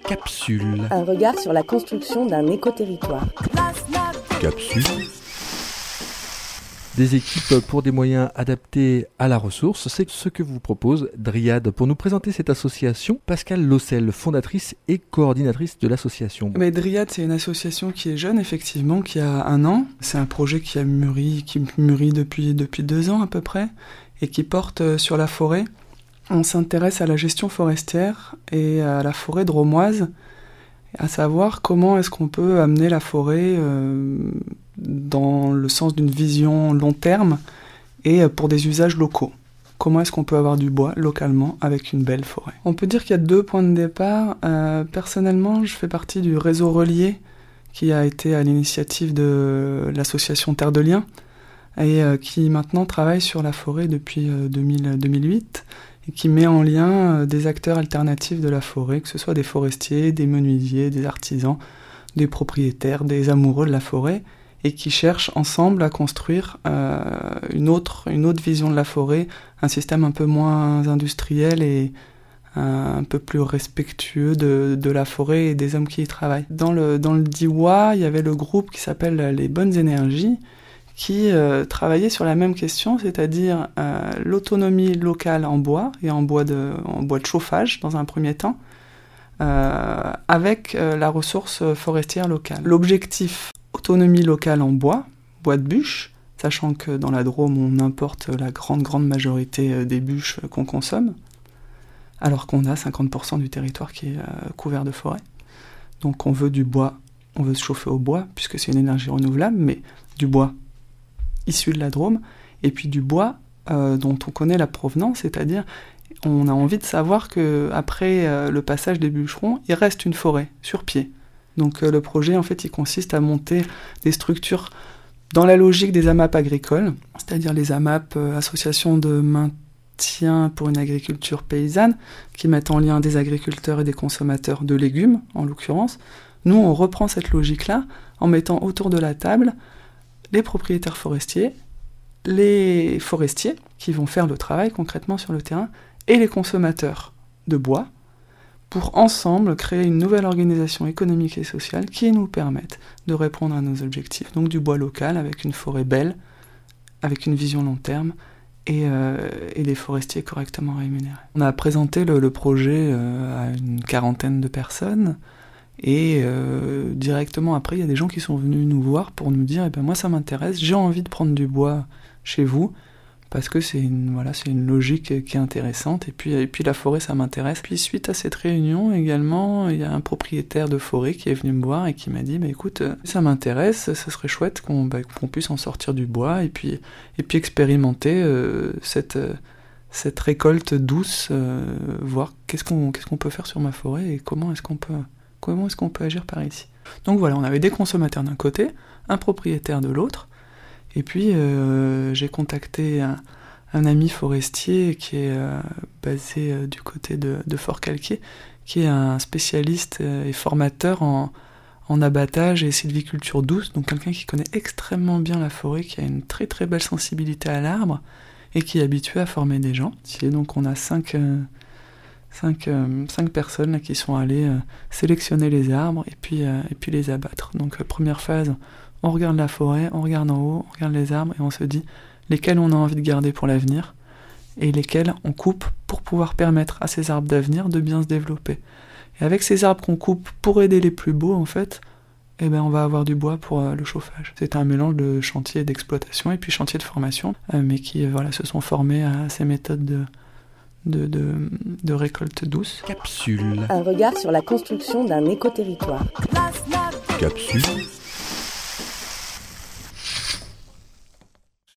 Capsule. Un regard sur la construction d'un écoterritoire. Capsule. Des équipes pour des moyens adaptés à la ressource, c'est ce que vous propose Dryade. Pour nous présenter cette association, Pascale Lossel, fondatrice et coordinatrice de l'association. Mais Dryade, c'est une association qui est jeune, effectivement, qui a 1 an. C'est un projet qui mûrit depuis 2 ans à peu près, et qui porte sur la forêt. On s'intéresse à la gestion forestière et à la forêt drômoise, à savoir comment est-ce qu'on peut amener la forêt dans le sens d'une vision long terme et pour des usages locaux. Comment est-ce qu'on peut avoir du bois localement avec une belle forêt ? On peut dire qu'il y a 2 points de départ. Personnellement, je fais partie du réseau Relier qui a été à l'initiative de l'association Terre de Liens et qui maintenant travaille sur la forêt depuis 2008 et qui met en lien des acteurs alternatifs de la forêt, que ce soit des forestiers, des menuisiers, des artisans, des propriétaires, des amoureux de la forêt, et qui cherchent ensemble à construire une autre vision de la forêt, un système un peu moins industriel et un peu plus respectueux de la forêt et des hommes qui y travaillent. Dans le Diois, il y avait le groupe qui s'appelle Les Bonnes Énergies, qui travaillait sur la même question, c'est-à-dire l'autonomie locale en bois, et en bois de chauffage dans un premier temps, avec la ressource forestière locale. L'objectif autonomie locale en bois de bûche, sachant que dans la Drôme, on importe la grande majorité des bûches qu'on consomme, alors qu'on a 50% du territoire qui est couvert de forêt. Donc on veut du bois, on veut se chauffer au bois, puisque c'est une énergie renouvelable, mais du bois issu de la Drôme, et puis du bois dont on connaît la provenance, c'est-à-dire on a envie de savoir qu'après le passage des bûcherons, il reste une forêt sur pied. Donc le projet, en fait, il consiste à monter des structures dans la logique des AMAP agricoles, c'est-à-dire les AMAP, associations de maintien pour une agriculture paysanne, qui mettent en lien des agriculteurs et des consommateurs de légumes, en l'occurrence. Nous, on reprend cette logique-là en mettant autour de la table les propriétaires forestiers, les forestiers qui vont faire le travail concrètement sur le terrain, et les consommateurs de bois, pour ensemble créer une nouvelle organisation économique et sociale qui nous permette de répondre à nos objectifs. Donc du bois local avec une forêt belle, avec une vision long terme et des forestiers correctement rémunérés. On a présenté le projet à une 40aine de personnes et directement après, il y a des gens qui sont venus nous voir pour nous dire moi ça m'intéresse, j'ai envie de prendre du bois chez vous, parce que c'est une logique qui est intéressante, et puis la forêt ça m'intéresse. Puis suite à cette réunion également, il y a un propriétaire de forêt qui est venu me voir et qui m'a dit écoute, ça m'intéresse, ça serait chouette qu'on puisse en sortir du bois et puis expérimenter cette récolte douce, voir qu'est-ce qu'on peut faire sur ma forêt et comment est-ce qu'on peut agir par ici. Donc voilà, on avait des consommateurs d'un côté, un propriétaire de l'autre. Et puis j'ai contacté un ami forestier qui est basé du côté de Fort-Calquier, qui est un spécialiste et formateur en abattage et sylviculture douce, donc quelqu'un qui connaît extrêmement bien la forêt, qui a une très très belle sensibilité à l'arbre et qui est habitué à former des gens. Et donc on a 5 personnes là, qui sont allées sélectionner les arbres et puis les abattre. Donc première phase, on regarde la forêt, on regarde en haut, on regarde les arbres et on se dit lesquels on a envie de garder pour l'avenir et lesquels on coupe pour pouvoir permettre à ces arbres d'avenir de bien se développer. Et avec ces arbres qu'on coupe pour aider les plus beaux, en fait, on va avoir du bois pour le chauffage. C'est un mélange de chantier d'exploitation et puis chantier de formation, mais qui se sont formés à ces méthodes de récolte douce. Capsule. Un regard sur la construction d'un écoterritoire. Capsule.